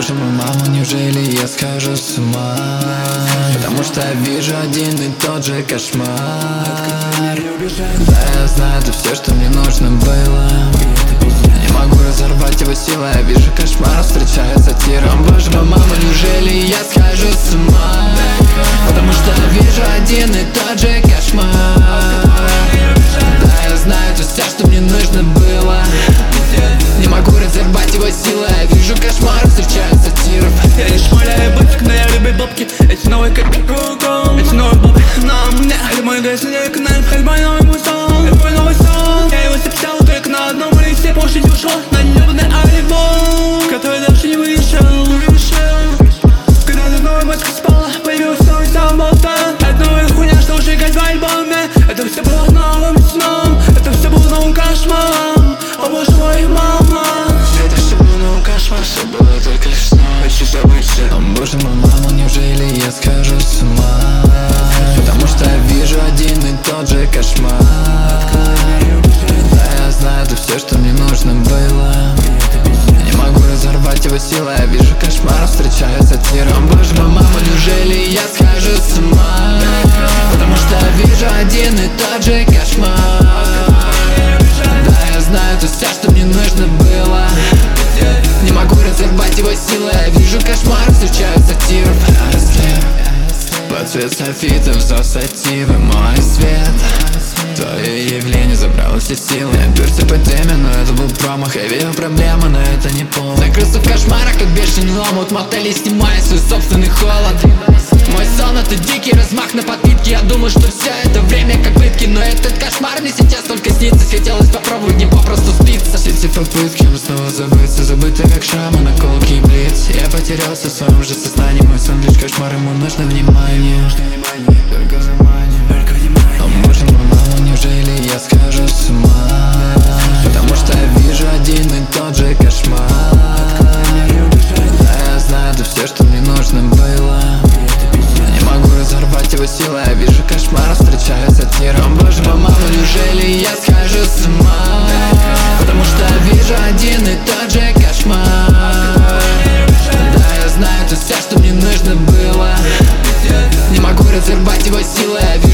боже мой, мама, неужели я схожу с ума? Потому что я вижу один и тот же кошмар. Да, я знаю, это все, что мне нужно было. Не могу разорвать его силой, я вижу кошмар, встречаю сатиром. Боже мой, мама, неужели я схожу с ума? Потому что я вижу один и тот же кошмар. Да, я знаю, это все, что мне нужно было. Не могу разорвать его силой, я вижу кошмар, встречаю сатиров. Я не шмаляю бабки, но я люблю бабки. Эти новые как кругом, эти новые бабы на мне. Это мой грязь, не канал, это мой новый музон, это мой новый сон. Я его записал только на одном листе, площадь ушел на нелюбный альбом, который даже не вышел. Когда за новой маской спала, появился новый самботан. Это новая хуйня, что уже играть в альбоме. Это все было новым сном, это все было новым кошмаром. О боже мой, мама, это все было новым кошмаром, все было только лишь сном. Хочу забыть все. О боже мой, мама, неужели я схожу с ума? Потому что я вижу один и тот же кошмар. Да, я знаю, это все, что мне нужно было. Не могу разорвать его силой, я вижу кошмар, встречаю сатиром. Боже мой, мама, неужели я схожу с ума? Потому что я вижу один и тот же кошмар. Да, я знаю, это все, что мне нужно было. Не могу разорвать его силой, я вижу кошмар, встречаю сатиров. Под цвет софитов за сативы мой свет. Твое явление забрало все силы. Я перся по теме, но это был промах. Я видел проблемы, но это не повод. Закрылся в кошмарах, как бешеный омут. Мотели, снимая свой собственный холод. Мой сон — это дикий размах на подпитке. Я думал, что все это время как пытки, но этот кошмар мне сейчас только снится. Хотелось попробовать не попросту спиться. Все эти попытки снова забыться, забыты как шрамы, наколки и блиц. Я потерялся в своем же сознании. Мой сон лишь кошмар, ему нужно внимание. Только внимание, только внимание. О боже мой, мама, неужели я схожу с ума? Потому что я вижу один и тот же кошмар. Да, я знаю, это все, что мне нужно было. Не могу разорвать его силой, я вижу кошмар, встречаю сатиром. Боже мой, мама, неужели я схожу с ума? Потому что я вижу один и тот же кошмар. Да, я знаю, это все, что мне нужно было. Не могу разорвать его силой, я вижу